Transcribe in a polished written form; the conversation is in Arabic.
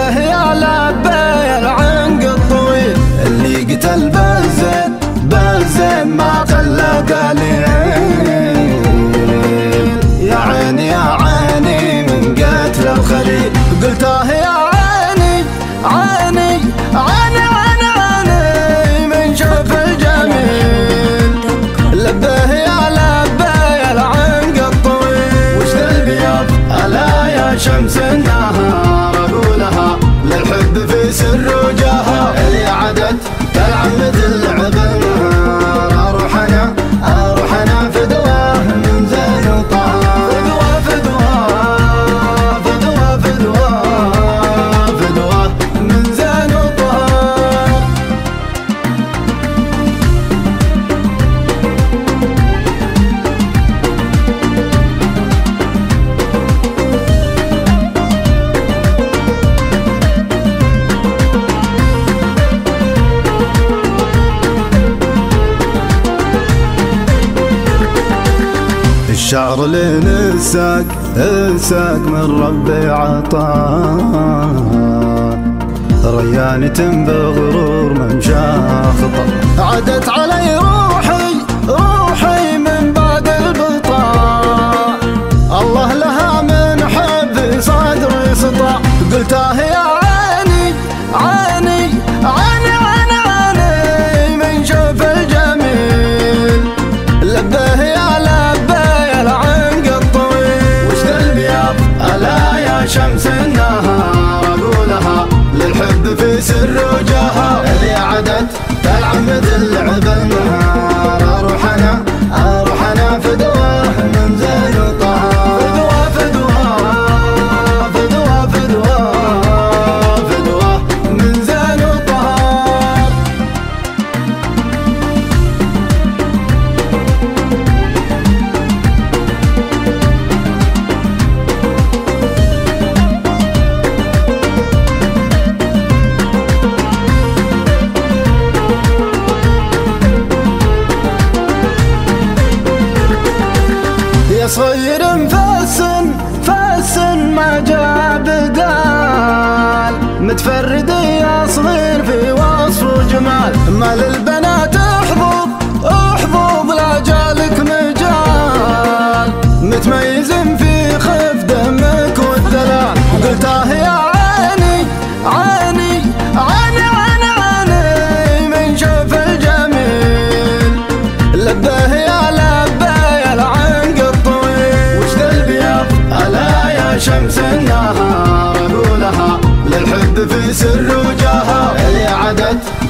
لبه يا لبه العنق الطويل اللي قتل بالزين ما خلى قليل. يا عيني يا عيني من قتل الخليل قلت يا عيني عيني عيني عيني عيني من شوف الجميل. لبه يا لبه العنق الطويل وش ذا البياض ألا يا شمس النهار أقولها للحب في سر وجاها اللي عدت تلعب مثل لعب النهار. أروح أنا فدواه من زين وطهار. فدواه من زين وطهار. الشعر لين الساق من ربي عطاه. ريانة بغرور من شاخطة عدت علي روحي من بعد البطاء. الله لها من حب صدري سطع قلت يا عيني عيني عيني عيني عيني من شوف الجميل. لبه يا شمس النهار أقولها للحب في سر وجاها اللي عدت تلعب مثل لعب النهار. أروح أنا فدواه من زين وطهار. فدواه من زين وطهار. يا صغير فسن ما جاب بدال متفرد يا صغير في وصف وجمال. ما للبنات احظوظ لا جالك مجال متميز في خف دمك والدلال. قلت يا عيني عيني عيني عيني عيني من شوف الجميل. لبه يا شمس النهار أقولها للحب في سر وجاها اللي عدت